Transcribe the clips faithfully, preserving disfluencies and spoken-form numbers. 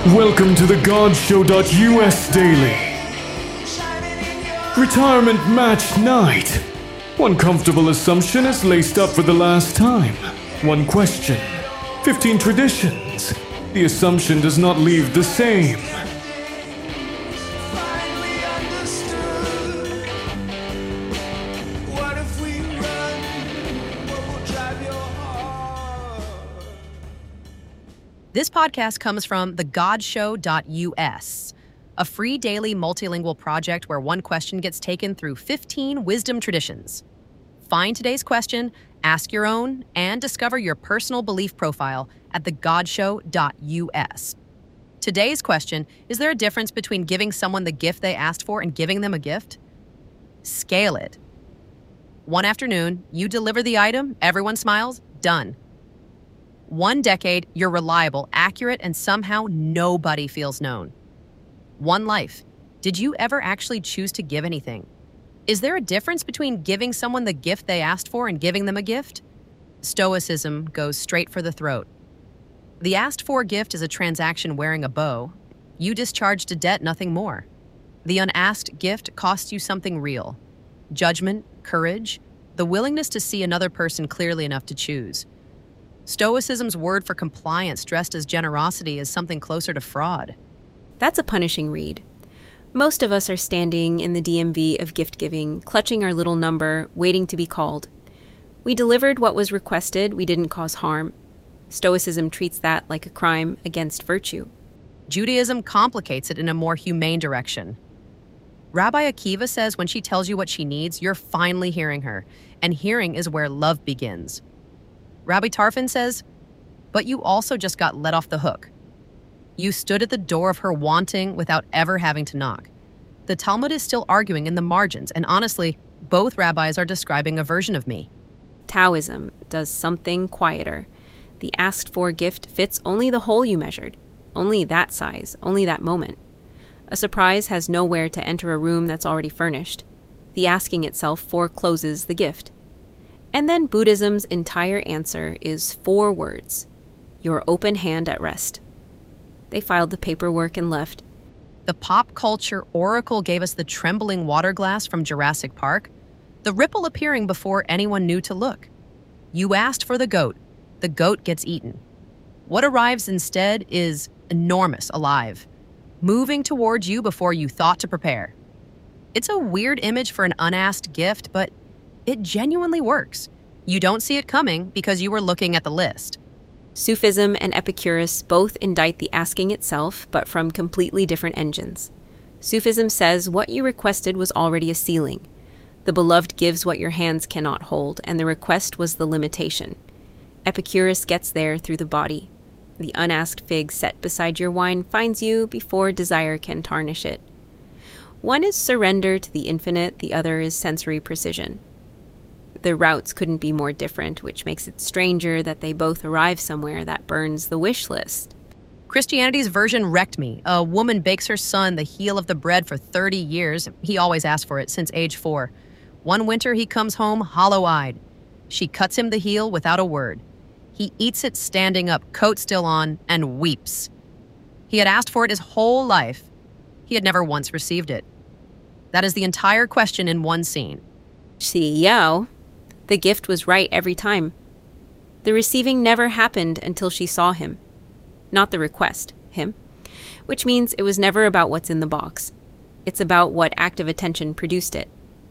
Welcome to the God Show dot U S Daily. Retirement Match Night. One comfortable assumption is laced up for the last time. One question. Fifteen traditions. The assumption does not leave the same. This podcast comes from the God Show dot U S, a free daily multilingual project where one question gets taken through fifteen wisdom traditions. Find today's question, ask your own, and discover your personal belief profile at the God Show dot U S. Today's question, is there a difference between giving someone the gift they asked for and giving them a gift? Scale it. One afternoon, you deliver the item, everyone smiles, done. One decade, you're reliable, accurate, and somehow nobody feels known. One life. Did you ever actually choose to give anything? Is there a difference between giving someone the gift they asked for and giving them a gift? Stoicism goes straight for the throat. The asked-for gift is a transaction wearing a bow. You discharged a debt, nothing more. The unasked gift costs you something real. Judgment, courage, the willingness to see another person clearly enough to choose. Stoicism's word for compliance dressed as generosity is something closer to fraud. That's a punishing read. Most of us are standing in the D M V of gift-giving, clutching our little number, waiting to be called. We delivered what was requested, we didn't cause harm. Stoicism treats that like a crime against virtue. Judaism complicates it in a more humane direction. Rabbi Akiva says when she tells you what she needs, you're finally hearing her, and hearing is where love begins. Rabbi Tarfon says, but you also just got let off the hook. You stood at the door of her wanting without ever having to knock. The Talmud is still arguing in the margins, and honestly, both rabbis are describing a version of me. Taoism does something quieter. The asked-for gift fits only the hole you measured, only that size, only that moment. A surprise has nowhere to enter a room that's already furnished. The asking itself forecloses the gift. And then Buddhism's entire answer is four words: your open hand at rest. They filed the paperwork and left. The pop culture oracle gave us the trembling water glass from Jurassic Park, the ripple appearing before anyone knew to look. You asked for the goat. The goat gets eaten. What arrives instead is enormous, alive, moving towards you before you thought to prepare. It's a weird image for an unasked gift, but it genuinely works. You don't see it coming because you were looking at the list. Sufism and Epicurus both indict the asking itself, but from completely different engines. Sufism says what you requested was already a ceiling. The beloved gives what your hands cannot hold, and the request was the limitation. Epicurus gets there through the body. The unasked fig set beside your wine finds you before desire can tarnish it. One is surrender to the infinite, the other is sensory precision. The routes couldn't be more different, which makes it stranger that they both arrive somewhere that burns the wish list. Christianity's version wrecked me. A woman bakes her son the heel of the bread for thirty years. He always asked for it since age four. One winter, he comes home hollow-eyed. She cuts him the heel without a word. He eats it standing up, coat still on, and weeps. He had asked for it his whole life. He had never once received it. That is the entire question in one scene. See, yo. The gift was right every time. The receiving never happened until she saw him. Not the request, him. Which means it was never about what's in the box. It's about what active attention produced it.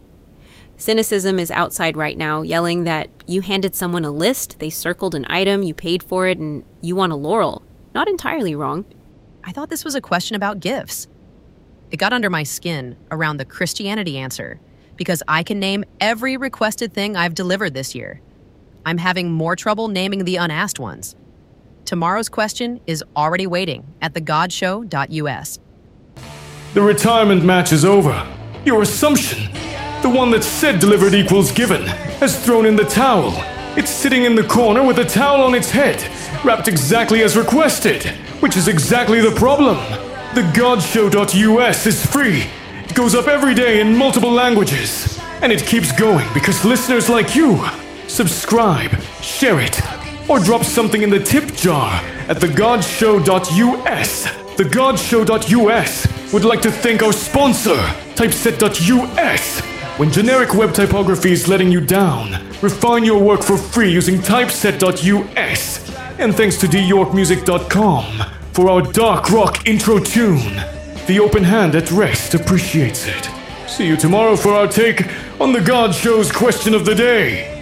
Cynicism is outside right now, yelling that you handed someone a list, they circled an item, you paid for it, and you want a laurel. Not entirely wrong. I thought this was a question about gifts. It got under my skin around the Christianity answer, because I can name every requested thing I've delivered this year. I'm having more trouble naming the unasked ones. Tomorrow's question is already waiting at the God Show dot U S. The retirement match is over. Your assumption, the one that said delivered equals given, has thrown in the towel. It's sitting in the corner with a towel on its head, wrapped exactly as requested, which is exactly the problem. The God Show dot U S is free. It goes up every day in multiple languages, and it keeps going because listeners like you subscribe, share it, or drop something in the tip jar at the God Show dot U S. The God Show dot U S would like to thank our sponsor, Typeset dot U S. When generic web typography is letting you down, refine your work for free using Typeset dot U S. And thanks to D York Music dot com for our dark rock intro tune. The open hand at rest appreciates it. See you tomorrow for our take on the God Show's question of the day.